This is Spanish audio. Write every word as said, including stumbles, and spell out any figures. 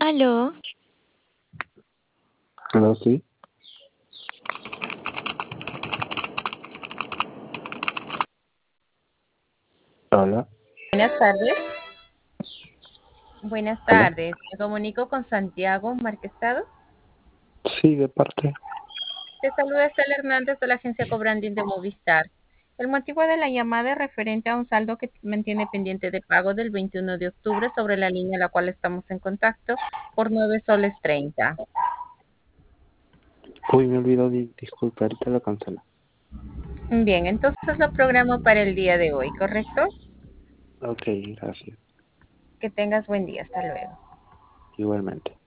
Aló, Aló, sí. Hola, Buenas tardes. Buenas hola. tardes. Me comunico con Santiago Marquestado. Sí, de parte. Te saluda Estela Hernández de la agencia Cobranding de Movistar. El motivo de la llamada es referente a un saldo que mantiene pendiente de pago del veintiuno de octubre sobre la línea a la cual estamos en contacto por nueve soles treinta. Uy, me olvidó, di disculpa, ahorita lo cancelo. Bien, entonces lo programo para el día de hoy, ¿correcto? Ok, gracias. Que tengas buen día. Hasta luego. Igualmente.